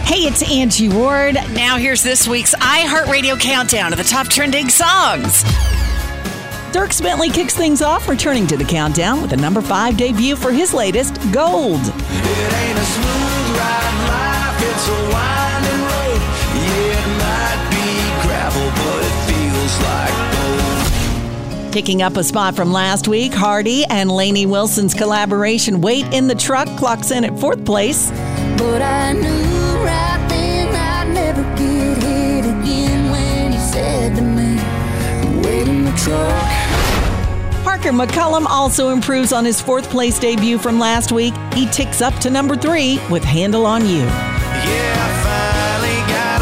Hey, it's Angie Ward. Now here's this week's iHeartRadio countdown of the top trending songs. Dierks Bentley kicks things off, returning to the countdown with a number 5 debut for his latest, Gold. It ain't a smooth ride life, it's a winding road. Yeah, it might be gravel, but it feels like gold. Picking up a spot from last week, Hardy and Lainey Wilson's collaboration, Wait in the Truck, clocks in at 4th place. But I knew right then I'd never get hit again when you said to me, wait in the truck. Parker McCullum also improves on his 4th place debut from last week. He ticks up to number 3 with Handle on You. Yeah, I finally got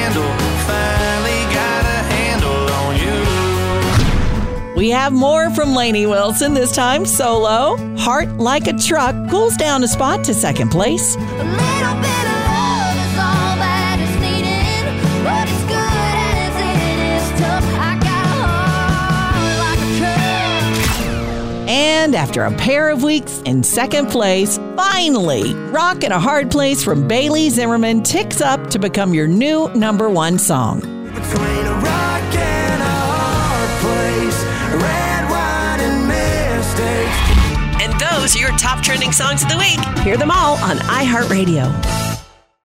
a handle on you. We have more from Lainey Wilson, this time solo. Heart Like a Truck cools down a spot to 2nd place. A little bit of love is all that is needed, but it's good as it is tough. I got a heart like a truck. And after a pair of weeks in 2nd place, finally, Rock in a Hard Place from Bailey Zimmerman ticks up to become your new number 1 song. Between a rock and a hard place, red wine and mistakes. And those are your top trending songs of the week. Hear them all on iHeartRadio.